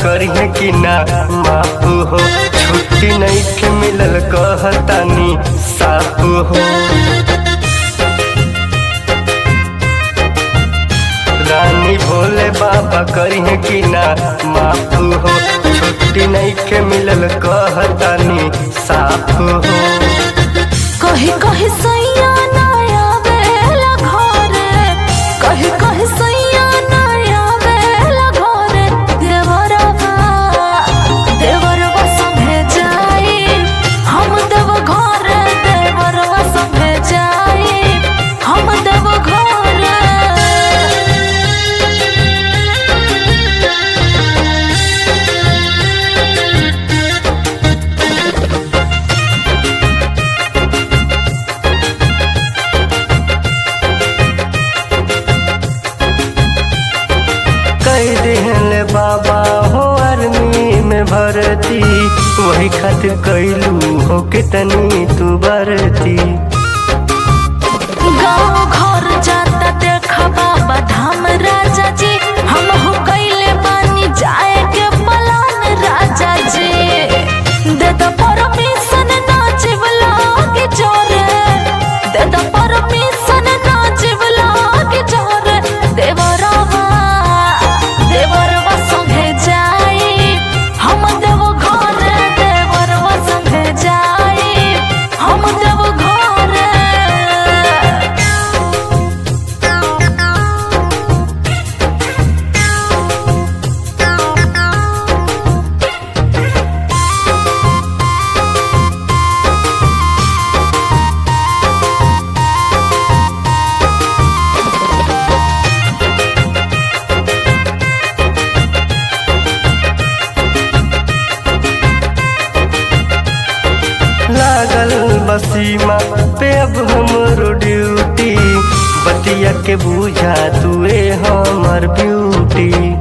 करिए कि ना माफ हो। छुट्टी नहीं के मिलल कहतानी साफ हो। रानी भोले बाबा करिए कि ना माफ हो। छुट्टी नहीं के मिलल कहतानी साफ हो। कही कही सैया ना आवेला घरे, कही कही सैया ना आवेला घरे। देवरवा संगे जाई, हम देव घरे। देवरवा संगे जाई, हम देव घरे। कई दिहले बाबा हो आर्मी में भर्ती, वही खातिर कैलू हो कितनी तू बरती। गाँव घर जाता देखा बाबा धाम राजा जी, हम हो कैले बानी जाए के पलान राजा जी। दे दो परमिशन नाचिब लागे जोरे, दे दो परमिशन नाचिब लागे जोरे। देवरवा संगे जाई, हम देव घरे। देवरवा संगे जाई, हम देव घरे। लागल बसीमा पे अब हमरो ड्यूटी, बतिया के बुझा तुए हमर ब्यूटी।